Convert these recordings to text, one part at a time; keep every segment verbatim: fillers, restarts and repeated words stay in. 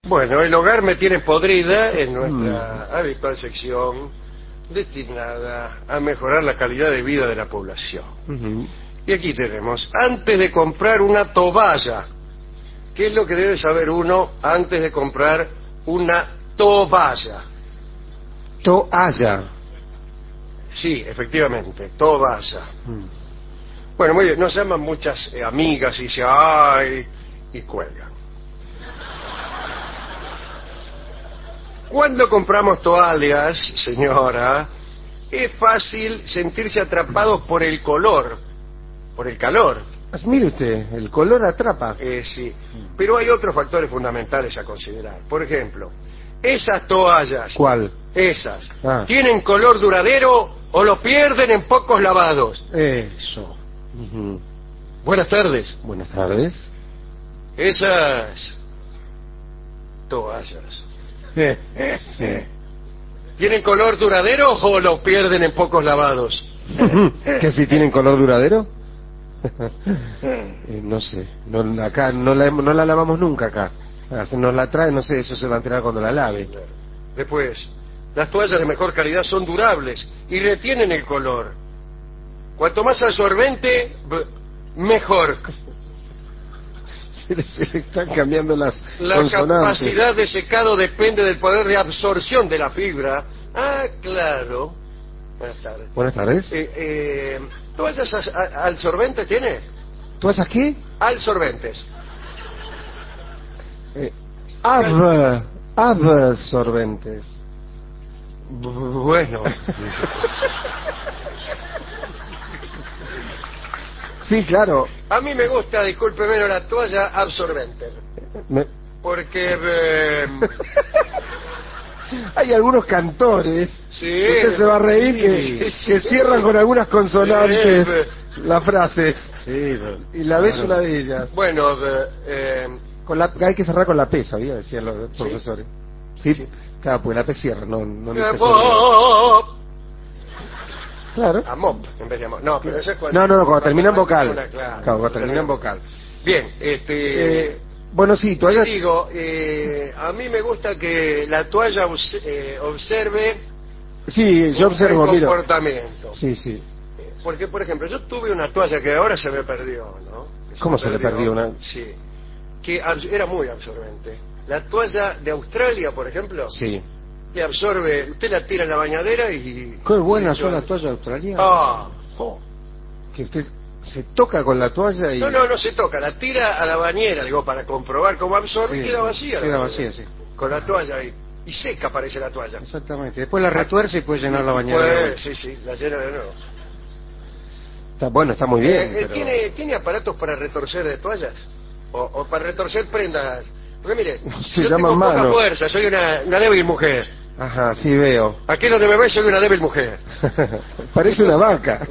Bueno, el hogar me tiene podrida en nuestra mm. habitual sección destinada a mejorar la calidad de vida de la población. Uh-huh. Y aquí tenemos, antes de comprar una toalla, ¿qué es lo que debe saber uno antes de comprar una toalla? Toalla. Sí, efectivamente, toalla. Mm. Bueno, muy bien, nos llaman muchas eh, amigas y dicen, ¡ay! Y cuelgan. Cuando compramos toallas, señora, es fácil sentirse atrapados por el color, por el calor. Pues mire usted, el color atrapa. Eh, sí, pero hay otros factores fundamentales a considerar. Por ejemplo, esas toallas. ¿Cuál? Esas. Ah. ¿Tienen color duradero o lo pierden en pocos lavados? Eso. Uh-huh. Buenas tardes. Buenas tardes. Esas toallas. Sí. ¿Tienen color duradero o lo pierden en pocos lavados? ¿Que si tienen color duradero? eh, no sé, no, acá no la, no la lavamos nunca acá. Nos la trae, no sé, eso se va a enterar cuando la lave. Después, las toallas de mejor calidad son durables y retienen el color. Cuanto más absorbente, mejor. Se le, se le están cambiando las La consonantes. Capacidad de secado depende del poder de absorción de la fibra. Ah, claro. Buenas tardes. Buenas tardes. Eh, eh, ¿Toallas absorbentes tiene? ¿Toallas qué? Absorbentes. Eh, ab, absorbentes. Bueno. Sí, claro. A mí me gusta, discúlpeme, la toalla absorbente. Me... Porque... Eh... Hay algunos cantores, sí, usted se va a reír, que, sí, que sí, cierran sí. con algunas consonantes sí, las frases. Sí, y la ves bueno. Una de ellas. Bueno, eh... con la, hay que cerrar con la P, ¿sabía? Decían los ¿sí? profesores. ¿Sí? ¿Sí? Claro, pues la P cierra, no... no eh, oh, Claro. A mop, en vez de amor. No, pero eso es cuando... No, no, no, cuando termina en vocal. Una, claro, claro, cuando termina en vocal. Bien, este... Eh, bueno, sí, toalla... digo, eh, a mí me gusta que la toalla eh, observe... Sí, yo observo, un miro. comportamiento. Sí, sí. Porque, por ejemplo, yo tuve una toalla que ahora se me perdió, ¿no? Se ¿Cómo se perdió, le perdió una...? Sí. Que era muy absorbente. La toalla de Australia, por ejemplo... Sí. Que absorbe, usted la tira en la bañadera y... Qué buenas son las toallas australianas. Ah, oh. Que usted se toca con la toalla y... No, no, no se toca, la tira a la bañera, digo, para comprobar cómo absorbe, sí, y queda vacía. Queda vacía, sí. Con la toalla ahí. Y seca parece la toalla. Exactamente. Después la retuerce y puede llenar la bañera. Pues, sí, sí, la llena de nuevo. Está, bueno, está muy bien. Eh, pero... ¿tiene, ¿Tiene aparatos para retorcer de toallas? O, o para retorcer prendas. Porque mire, se yo tengo mano. poca fuerza, soy una, una débil mujer. Ajá, sí veo. Aquí donde me ves soy una débil mujer. Parece una vaca.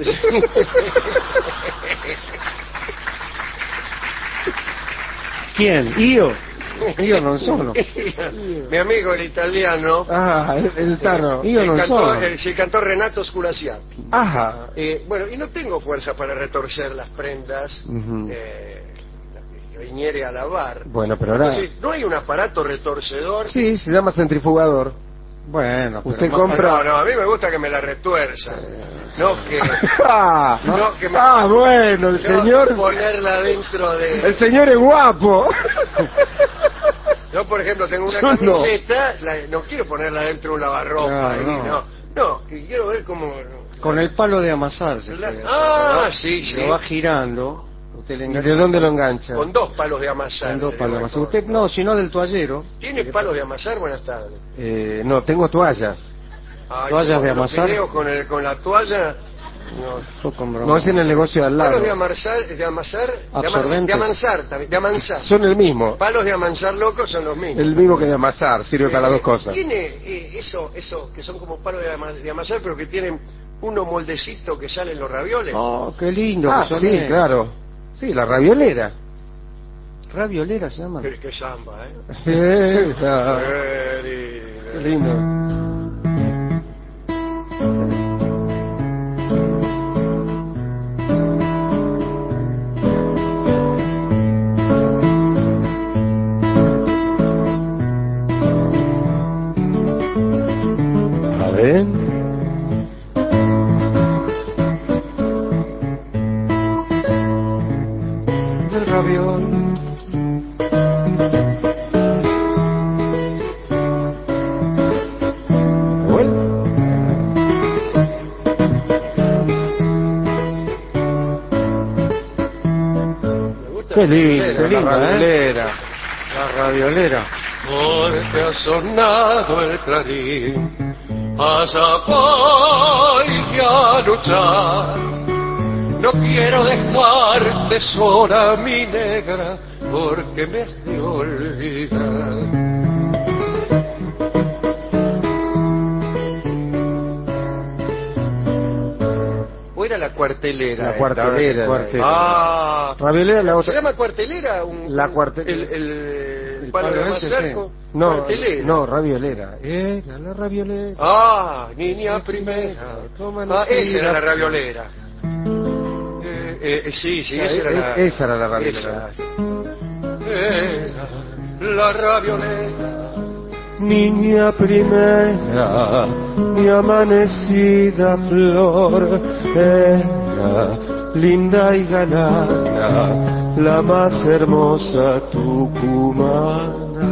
¿Quién? ¿Io? Io non sono. Mi amigo el italiano. Ah, el, el Tano. Io el non cantó, sono. El, el cantó Renato Sculasiati. Ajá. Eh, bueno, y no tengo fuerza para retorcer las prendas. Uh-huh. eh, que viniere a lavar. Bueno, pero ahora... Entonces, ¿no hay un aparato retorcedor? Sí, se llama centrifugador. Bueno, usted compra... No, no, a mí me gusta que me la retuerza. No que... ah, no que me... ah, bueno, el no señor... ponerla dentro de... El señor es guapo. Yo, por ejemplo, tengo una Yo camiseta, no. La, no quiero ponerla dentro de un lavarropa. No, ahí, no. no, no, y quiero ver cómo... Con el palo de amasar se la... Ah, sí, sí. Lo va girando... ¿Y de dónde lo engancha? Con dos palos de amasar. Con dos palos de amasar. Usted no, sino del toallero. ¿Tiene palos de amasar? Buenas tardes. Eh, no, tengo toallas. Ay, toallas de amasar. Con, el, con la toalla. No, no es en el negocio de al lado. Palos de amasar, de amasar, absorbentes. De amansar, de amansar. Son el mismo. Palos de amansar locos son los mismos. El mismo que de amasar, sirve eh, para las dos cosas. Tiene eh, eso, eso que son como palos de, ama, de amasar, pero que tienen unos moldecitos que salen los ravioles. Oh, qué lindo. Ah, que son sí, es. Claro. Sí, la raviolera. Raviolera se llama. Qué, qué samba, ¿eh? eh qué lindo. Qué lindo, qué la linda, raviolera. ¿eh? La raviolera. Porque ha sonado el clarín, allá voy a luchar. No quiero dejarte sola, mi negra, porque me has de olvidar. ¿O era la cuartelera? La cuartelera. esta? cuartelera. Ah, Raviolera la ¿se otra. llama cuartelera? Un, La un- cuartelera. El, el, El palo de ese, sí. Mazarco. No, Cuartelera. no, raviolera. Era la raviolera. Ah, niña primera. Toma Ah, esa nacida. era la raviolera. Eh, eh, sí, sí, Ah, esa era es- la... esa era la raviolera. esa. Era la raviolera. Niña primera, mi amanecida flor, era linda y galana, la más hermosa tucumana.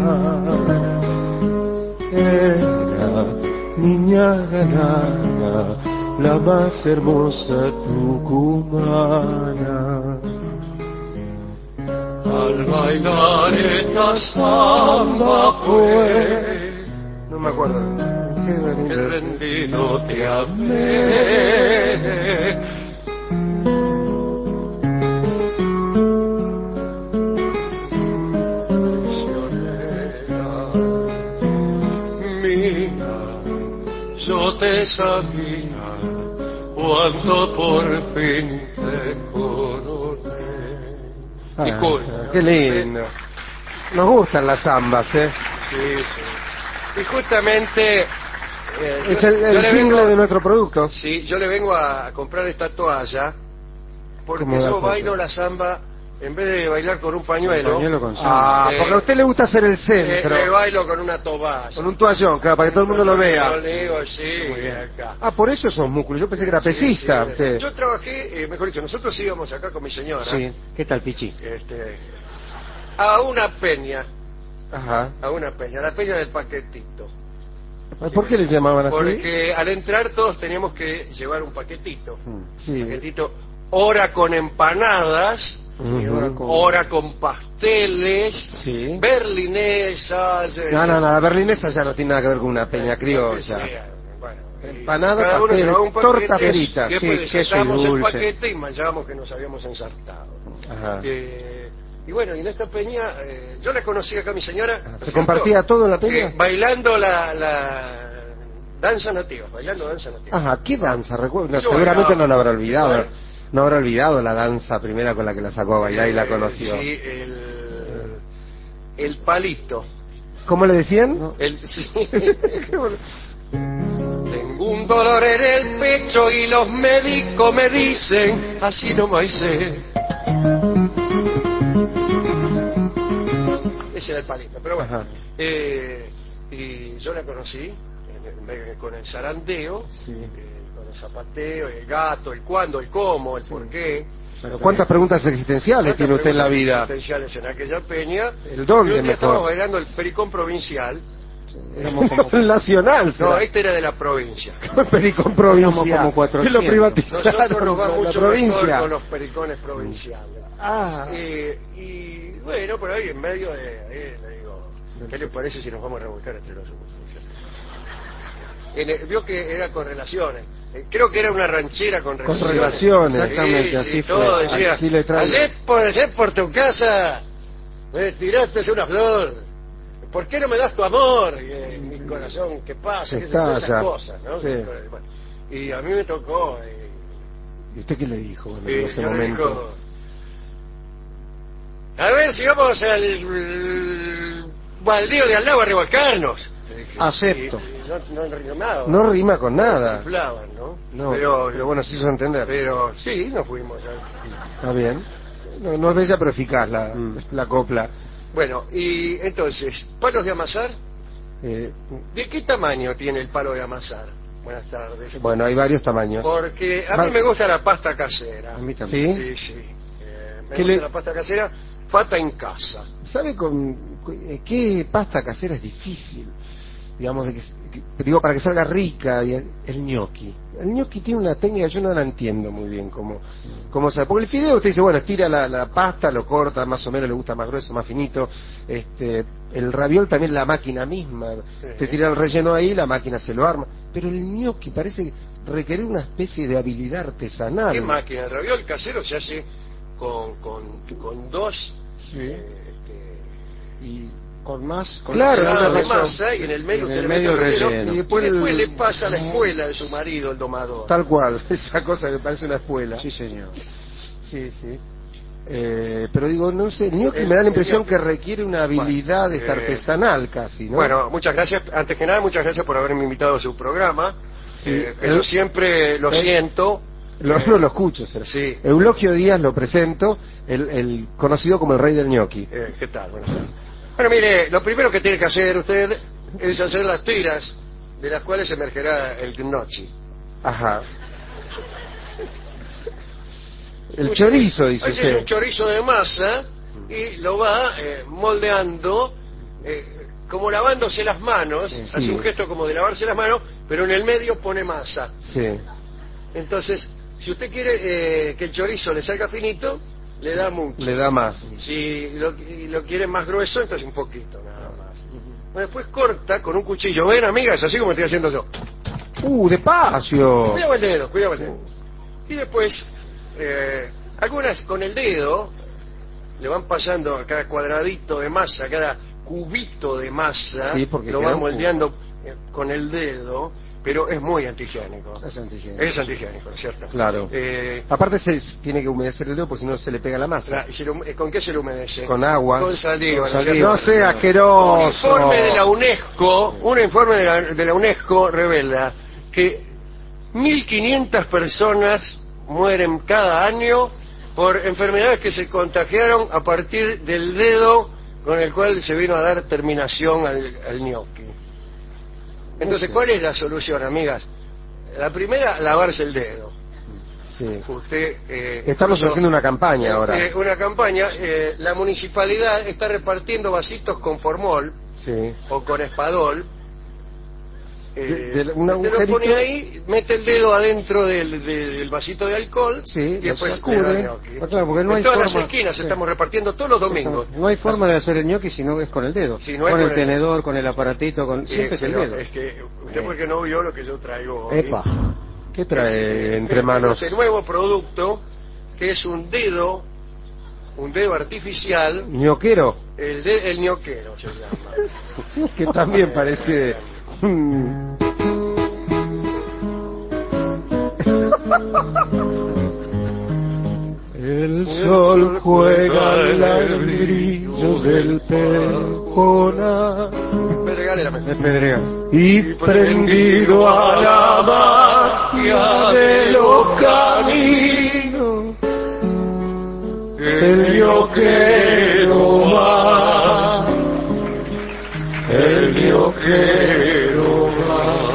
Era niña galana, la más hermosa tucumana. Al bailar esta samba fue No me acuerdo. Qué que bonito. rendido te amé. Prisionera mía, yo te sabía cuando por fin te coroné. Ah, Disculpe, qué lindo. Nos gustan las zambas, ¿eh? Sí, sí. Y justamente... eh, Es yo- el, yo el le single vengo- de nuestro producto. Sí, yo le vengo a comprar esta toalla porque ¿Cómo da yo cuenta? bailo la samba en vez de bailar con un pañuelo. Pañuelo con Ah, Sí. porque a usted le gusta hacer el eh, centro. le bailo con una toalla. Con un toallón, claro, para que todo el mundo lo Yo vea. le digo, sí, Muy bien. acá. Ah, por eso esos músculos. Yo pensé que era Sí, pesista sí. usted. Yo trabajé, eh, mejor dicho, nosotros íbamos acá con mi señora Sí. ¿Qué tal, Pichi? este, a una peña, Ajá. a una peña, la peña del paquetito. ¿Por qué le llamaban así? Porque al entrar todos teníamos que llevar un paquetito. Sí. Paquetito, hora con empanadas, Ujú. ahora con- hora con pasteles, Sí. berlinesas. eh, No, no, no, la berlinesa ya no tiene nada que ver con una peña criolla. sí, bueno, y Empanada, cada uno pasteles, llevaba un paquete, torta frita, y después sí, queso y desatamos el dulce. paquete y manchábamos que nos habíamos ensartado. Ajá. Eh, y bueno, y en esta peña, eh, yo la conocí acá a mi señora. ¿no es ¿Se cierto? compartía todo en la peña? Eh, bailando la, la danza nativa, bailando danza nativa. Ajá, ¿qué danza? Recuerdo, no, Yo seguramente bailaba. no la habrá olvidado. ¿Eh? No habrá olvidado la danza primera con la que la sacó a bailar y la Eh, conoció. Sí, el, el palito. ¿Cómo le decían? El, sí. Tengo un dolor en el pecho y los médicos me dicen, así no me hice. Ese era el palito, pero bueno. Ajá. Eh, y yo la conocí en el- con el zarandeo, Sí. eh, con el zapateo, el gato, el cuándo, el cómo, el por qué. ¿Cuántas preguntas existenciales tiene usted en la vida? Existenciales en aquella peña. El dónde Y un día mejor. estábamos bailando el pericón provincial. Éramos como, El nacional, No, será. este era de la provincia. Pericón provincial. Éramos como cuatrocientos. Que lo privatizaron. Nosotros nos va la mucho provincia. mejor con los pericones provinciales. Ah. Eh, y bueno, por ahí en medio de... eh, le digo, ¿qué le parece si nos vamos a revolcar entre los ojos? En el- vio que era con relaciones. Eh, creo que era una ranchera con Con relaciones. relaciones. Exactamente, Sí, así sí, fue. todo decía, Aquí le traigo. ayer por, ayer por tu casa me tiraste una flor. ¿Por qué no me das tu amor? Y, eh, mi corazón, ¿qué pasa? Se ¿Qué sé, todas esas calla. cosas, ¿no? Sí. Bueno, y a mí me tocó... eh, ¿Y usted qué le dijo cuando y en ese yo le momento? digo, a ver si vamos al el baldío de al lado a revolcarnos. Le dije, Acepto. y- y no, no rimaba. No rima con nada. Inflaban, ¿no? No, pero, pero bueno, se hizo entender. pero sí, nos fuimos. ya. Está bien. No, no es bella, pero eficaz la, Mm. la copla. Bueno, y entonces, palos de amasar. Eh, ¿De qué tamaño tiene el palo de amasar? Buenas tardes. bueno, hay varios tamaños. Porque a Va- mí me gusta la pasta casera. a mí también. ¿Sí? Sí, sí. Eh, me ¿Qué gusta le- la pasta casera, fata en casa. ¿Sabe con cu- eh, qué pasta casera es difícil? digamos, de que, que- digo, para que salga rica, y el, el gnocchi. El gnocchi tiene una técnica, yo no la entiendo muy bien cómo, cómo se... Porque el fideo usted dice, bueno, estira la, la pasta, lo corta, más o menos le gusta más grueso, más finito. Este, el raviol también la máquina misma. Sí. Te tira el relleno ahí, la máquina se lo arma. Pero el gnocchi parece requerir una especie de habilidad artesanal. ¿Qué máquina? El raviol casero se hace con, con, con dos... Sí. eh, este, Y con más... Con Claro, pedazo una de razón. masa y en el medio En usted el le mete medio el relleno, relleno. y Y después, después el- le pasa a la espuela de su marido, el domador. Tal cual, esa cosa que parece una espuela. Sí, señor. Sí, sí. Eh, pero digo, no sé, el gnocchi El- me da la el impresión gnocchi. que requiere una habilidad Bueno, esta eh, artesanal casi, ¿no? Bueno, muchas gracias. Antes que nada, muchas gracias por haberme invitado a su programa. Sí, Eh, que el- yo siempre lo el- siento. Lo, Eh, no lo escucho, será. Sí. Eulogio Díaz lo presento, el, el conocido como el rey del gnocchi. Eh, ¿Qué tal? Buenas tardes. Bueno, mire, lo primero que tiene que hacer usted es hacer las tiras de las cuales emergerá el gnocchi. Ajá. El Usted- chorizo, dice ese es usted. un chorizo de masa y lo va eh, moldeando, eh, como lavándose las manos, Sí. hace un gesto como de lavarse las manos, pero en el medio pone masa. Sí. Entonces, si usted quiere eh, que el chorizo le salga finito, le da mucho. Le da más. Si lo, y lo quiere más grueso, entonces un poquito, nada más. Bueno, después corta con un cuchillo. Ven, amigas, así como estoy haciendo yo. ¡Uh, despacio! Cuidado el dedo, cuidado el dedo. Y después, eh, algunas con el dedo le van pasando a cada cuadradito de masa, a cada cubito de masa, Sí, porque lo queda van un cubo. moldeando eh, con el dedo, pero es muy antihigiénico. Es antihigiénico. Es antihigiénico, ¿no es cierto? Claro. Eh, Aparte se tiene que humedecer el dedo porque si no se le pega la masa. la- y se lo- eh, ¿Con qué se lo humedece? Con agua. Con saliva. Con ¿no es saliva. cierto? No sea asqueroso. Un informe de la UNESCO, un informe de la, de la UNESCO revela que mil quinientas personas mueren cada año por enfermedades que se contagiaron a partir del dedo con el cual se vino a dar terminación al, al gnocchi. Entonces, ¿cuál es la solución, amigas? La primera, lavarse el dedo. Sí. Usted, eh, Estamos incluso, haciendo una campaña eh, ahora. eh, una campaña. eh, la municipalidad está repartiendo vasitos con formol Sí. o con espadol. Eh, De- de un usted lo agujerito. pone ahí, mete el dedo adentro del, del- del vasito de alcohol Sí, y lo después sacude. le da gnocchi. Ah, claro, porque no En hay todas las forma- esquinas sí. estamos repartiendo todos los domingos. No hay forma de hacer el gnocchi si no es con el dedo. Si no es con el con el- tenedor, con el aparatito, con... Eh, siempre es el pero dedo. es que usted Eh. porque no vio lo que yo traigo hoy. Epa. ¿Qué trae Es, entre eh, manos? Este nuevo producto que es un dedo, un dedo artificial, Ñoquero, el, de, el ñoquero se llama. que también parece... mm, El sol juega al brillo del perjona Me regálame. Es pedrega. y prendido a la magia de los caminos, el ñoquero va, el ñoquero va.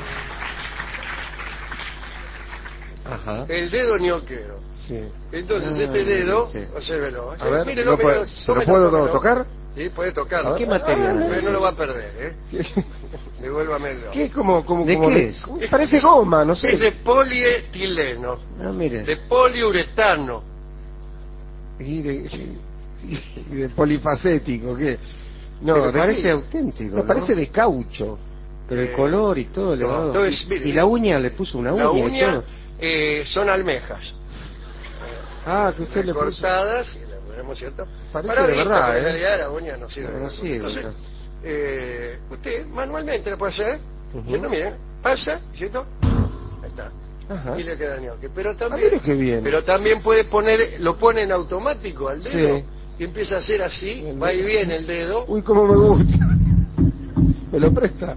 Ajá, El dedo ñoquero. sí. Entonces Ah, este dedo, sí. obsérvelo. A ver, Mírelo, ¿lo, puedo, mírelo, ¿se lo tómelo, puedo tómelo. tocar? Sí, puede tocarlo. A ver. ¿Qué material? Pero no lo va a perder, ¿eh? ¿Qué, Devuélvamelo. qué es como, como, ¿De como qué de- es? Parece goma, no sé. Es de polietileno, Ah, mire. de poliuretano. Y de, y de polifacético, ¿qué? No, Pero ¿de parece qué? auténtico, Me ¿no? parece de caucho. Pero el Eh, color y todo, le no, va- entonces, mire, y la uña le puso una uña, La y uña todo. eh, son almejas. Ah, que usted le puso. cortadas, y le ponemos, ¿cierto? Parece Para de vista, verdad, porque ¿eh? en realidad la uña no sirve. No sirve, Entonces, no. eh, usted manualmente lo puede hacer, Ujú. ¿cierto? Miren, pasa, ¿cierto? Ahí está. Ajá. Y le queda el ñoqui. Pero Ah, también, mire qué bien. pero también puede poner, lo pone en automático al dedo Sí. y empieza a hacer así, El va y dedo. viene el dedo. Uy, cómo me gusta. ¿Me lo presta?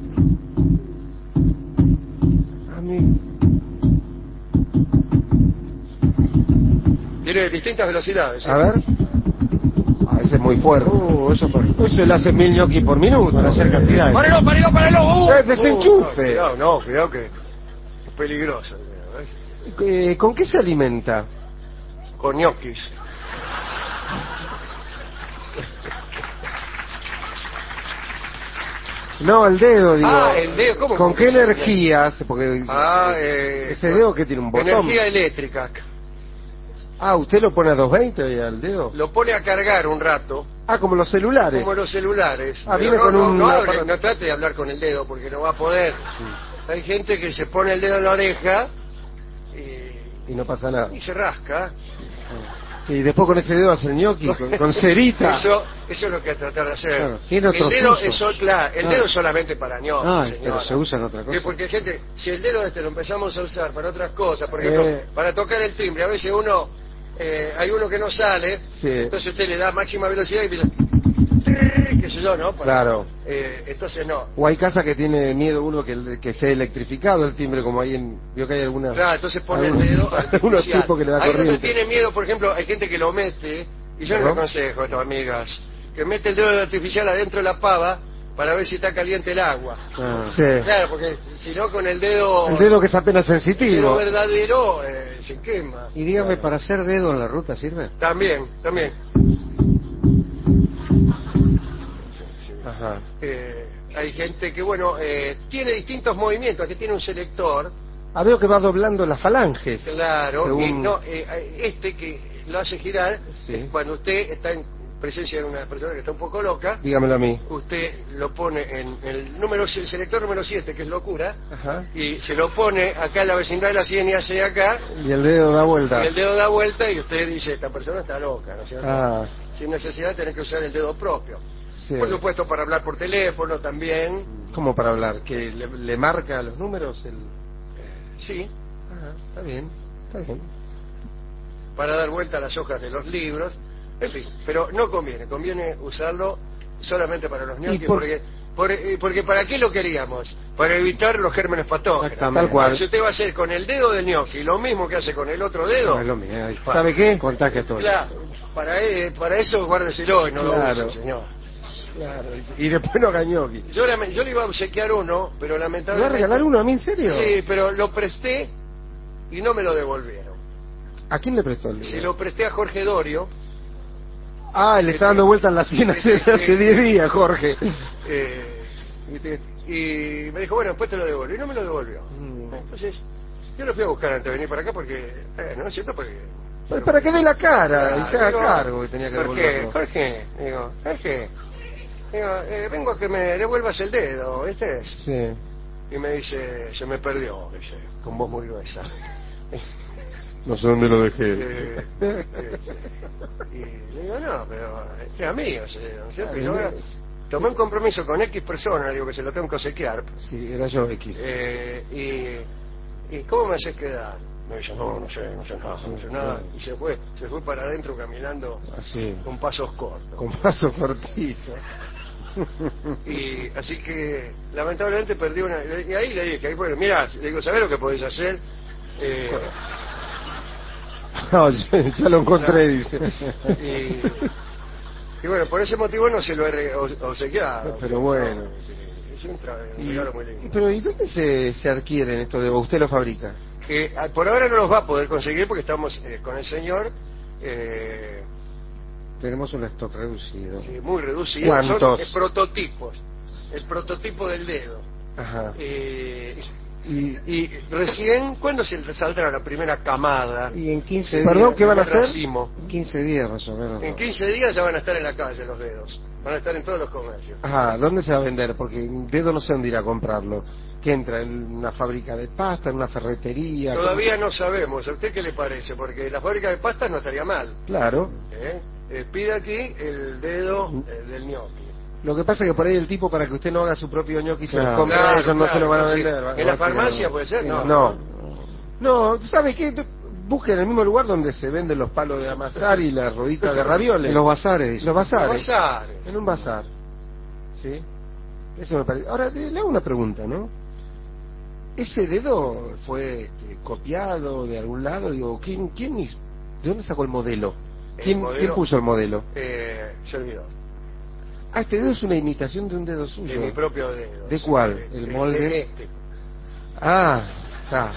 A mí. Tiene distintas velocidades. ¿sí? A ver. Ah, ese es muy fuerte. Uh, eso por... Eso le hace mil ñoquis por minuto. Para hacer cantidades. ¡Párelo, párelo, párelo! ¡Uh! ¡Eh, desenchufe! Uh, cuidado, no, cuidado que es peligroso. ¿eh? Eh, ¿Con qué se alimenta? Con ñoquis. No, el dedo, digo. Ah, el dedo, ¿cómo? ¿Con qué ¿Cómo se- energías? Porque Ah, eh, ese dedo que tiene un botón. energía eléctrica. Ah, ¿usted lo pone a doscientos veinte al dedo? Lo pone a cargar un rato, Ah, como los celulares. como los celulares. Ah, Pero viene no, con no, un no, hable, aparato. no trate de hablar con el dedo porque no va a poder. Hay gente que se pone el dedo en la oreja y, Y no pasa nada. y se rasca. Y después con ese dedo hace el ñoqui, con, con cerita. Eso, eso es lo que hay que tratar de hacer. Claro, tiene el otros dedo, usos. es, sol- claro, el Ah. dedo es solamente para ñoqui, Ah, señora. pero se usa en otra cosa. Que porque gente, si el dedo este lo empezamos a usar para otras cosas, por ejemplo, Eh. para tocar el timbre, a veces uno, eh, hay uno que no sale, Sí. entonces usted le da máxima velocidad y empieza, qué sé yo, ¿no? Para- Claro. eh, entonces no. O hay casas que tiene miedo uno que, el- que esté electrificado el timbre, como hay en... Vio que hay algunas... Claro, entonces pone el algunos- dedo algunos artificial. tipos que le da Hay otro que corriente. tiene miedo, por ejemplo, hay gente que lo mete, y yo no ¿No? le aconsejo a estas amigas, que mete el dedo artificial adentro de la pava para ver si está caliente el agua. Ah. Sí. Claro, porque si no con el dedo, El dedo que es apenas el dedo sensitivo. verdadero eh, se quema. Y dígame, ¿para hacer dedo en la ruta sirve? También, también. Ajá. Eh, hay gente que, bueno, eh, tiene distintos movimientos, que tiene un selector, Ah, veo que va doblando las falanges. claro, Según- y no, eh, este que lo hace girar, Sí. cuando usted está en presencia de una persona que está un poco loca, Dígamelo a mí. usted lo pone en el número el selector número siete, que es locura, Ajá. y se lo pone acá en la vecindad de la sien y hace acá, Y el dedo da vuelta. y el dedo da vuelta y usted dice, esta persona está loca, ¿no es cierto? Ah, Sin necesidad de tener que usar el dedo propio. sí. Por supuesto, para hablar por teléfono también. ¿Cómo para hablar? ¿Que le, le marca los números? El... Sí, Ajá, está bien, está bien. para dar vuelta a las hojas de los libros. En fin, pero no conviene, conviene usarlo solamente para los ñoquis, por- porque, por- eh, porque ¿para qué lo queríamos? Para evitar los gérmenes patógenos. Exactamente. Tal cual. Si usted va a hacer con el dedo del ñoqui lo mismo que hace con el otro dedo, No, es lo mismo. ahí fa- ¿Sabe qué? Contagia todo. claro, para, eh, para eso guárdeselo y no Claro. lo use, señor. Claro, y después no gañoqui. Yo, lame- yo le iba a obsequiar uno, pero ¿Me va a lamentablemente... regalar uno a mí, en serio? Sí, pero lo presté y no me lo devolvieron. ¿A quién le prestó el Se dedo? lo presté a Jorge Dorio, Ah, le está dando vuelta en la sien hace hace diez días, Jorge. eh, ¿Viste? y me dijo, bueno, después te lo devuelvo. Y no me lo devolvió. Mm. Entonces, yo lo fui a buscar antes de venir para acá porque, eh, ¿no es cierto? Porque... Pues para que dé la cara y se haga digo, cargo que tenía que Jorge, devolverlo. Jorge, digo, Jorge, digo, eh, vengo a que me devuelvas el dedo, ¿viste? Sí. Y me dice, se me perdió, dice, con voz muy gruesa. No sé dónde lo dejé. Eh, eh, y le digo, no, pero es mío ese dedo, ¿no es cierto? Y ahora tomé un compromiso con X persona, digo que se lo tengo que obsequiar. Sí, era yo, X. Eh, y, ¿Y cómo me haces quedar? Me dice, no, no sé, no sé nada, no sé nada. Y se fue, se fue para adentro caminando Así, con pasos cortos. con paso cortito. Y así que lamentablemente perdí una... Y ahí le dije, ahí, bueno, mira, le digo, ¿sabés lo que podés hacer? Eh, No, ya, ya lo encontré, dice. y, y bueno, por ese motivo no se lo he re- obs- obsequiado. Pero bueno. Es un, tra- un Y- regalo muy y- lindo. pero ¿y dónde se, se adquieren esto de o usted lo fabrica? Que ah, por ahora no los va a poder conseguir porque estamos eh, con el señor eh, Tenemos un stock reducido. sí, muy reducido. ¿Cuántos? Son eh, prototipos. El prototipo del dedo. Ajá. Eh, Y, y recién, ¿cuándo se saldrá la primera camada? Y en quince de- días. Perdón, ¿qué van a primer hacer? racimo? En quince días más o menos. En quince días ya van a estar en la calle los dedos. Van a estar en todos los comercios. ajá, ¿dónde se va a vender? Porque un dedo no sé dónde ir a comprarlo. ¿Qué entra? ¿En una fábrica de pasta? ¿En una ferretería? Todavía no sabemos. ¿A usted qué le parece? Porque la fábrica de pastas no estaría mal. ¿Cómo? Claro. ¿eh? Eh, pide aquí el dedo eh, del ñoqui. Lo que pasa es que por ahí el tipo, para que usted no haga su propio ñoqui, se los Claro. compra, Claro, ellos no claro, se lo van a sí. vender. va- ¿En la va a tirar- farmacia puede ser? No. No. No, ¿sabe qué? Busquen el mismo lugar donde se venden los palos de amasar y las roditas de ravioles. En los bazares, dice. Los bazares. Bazares. En un bazar. ¿Sí? Eso me parece. Ahora, le le hago una pregunta, ¿no? ¿Ese dedo fue este, copiado de algún lado? Digo, ¿quién, quién hizo? ¿De dónde sacó el modelo? El ¿Quién, modelo- ¿quién puso el modelo? Eh, servidor. Ah, este dedo es una imitación de un dedo suyo. De mi propio dedo. ¿De cuál? Eh, ¿El de- molde? de este. Ah, está.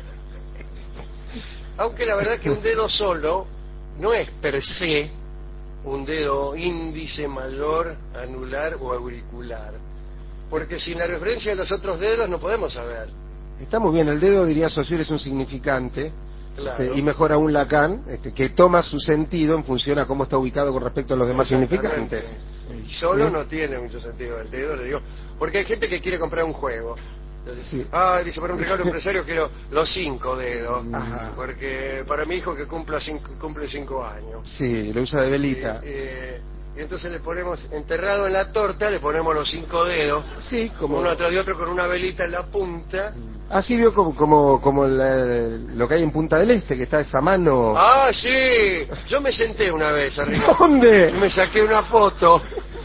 Aunque la verdad que un dedo solo no es per se un dedo índice mayor, anular o auricular. Porque sin la referencia de los otros dedos no podemos saber. Está muy bien, el dedo, diría Saussure, es un significante. Claro. Este, y mejor aún Lacan, este, que toma su sentido en función a cómo está ubicado con respecto a los demás Exactamente. significantes. Y solo ¿Sí? no tiene mucho sentido el dedo, le digo, porque hay gente que quiere comprar un juego. Entonces, Sí. ah, dice, para un regalo empresario quiero los cinco dedos, Ajá. porque para mi hijo que cumpla cinco, cumple cinco años. Sí, lo usa de velita. Y, eh, y entonces le ponemos, enterrado en la torta, le ponemos los cinco dedos, Sí, como... uno atrás de otro con una velita en la punta. Así vio como, como, como la- lo que hay en Punta del Este, que está esa mano... Ah, sí, yo me senté una vez arriba. Y ¿Dónde? me saqué una foto.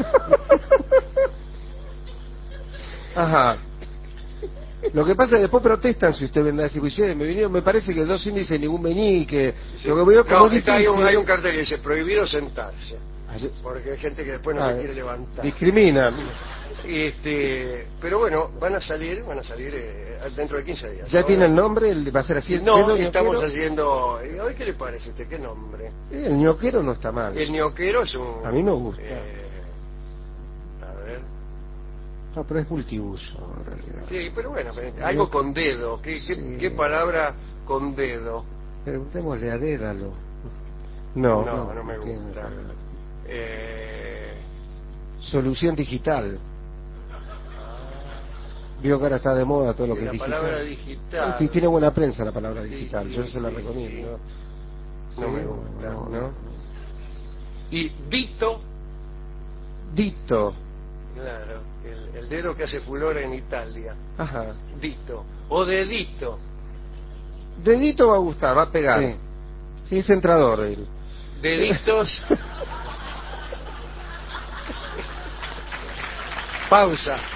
Ajá. Lo que pasa es que después protestan si usted ven la cirugía. Me vinieron, me parece que dos índices y ningún meñique. Sí. Lo que veo como No, difícil. está, hay, un, hay un cartel que dice prohibido sentarse, Así- porque hay gente que después no Ah, se quiere levantar. discriminan. Este, pero bueno, van a salir, van a salir eh, dentro de quince días. ¿Ya Ahora- tiene el nombre? ¿El- ¿Va a ser así? ¿El No, dedo estamos ñoquero? haciendo... ¿A hoy qué le parece a usted? ¿Qué nombre? Sí, el ñoquero no está mal. El ñoquero es un... A mí me gusta. eh, a ver... No, pero es multiuso, en realidad. Sí, pero bueno, algo con dedo. ¿Qué, qué, Sí. qué palabra con dedo? Preguntémosle a Dédalo. No. No, no me tiene gusta. palabra. Eh, Solución digital. Vio que ahora está de moda todo lo que la es digital. palabra digital. Sí, tiene buena prensa la palabra Sí, digital, sí, yo se la sí, recomiendo. sí. No Sí, me gusta. no, no. Y dito, Dito. claro, el, el dedo que hace furor en Italia. Ajá. Dito. O dedito. Dedito va a gustar, va a pegar. Sí. Sí, es entrador él. Deditos. Pausa.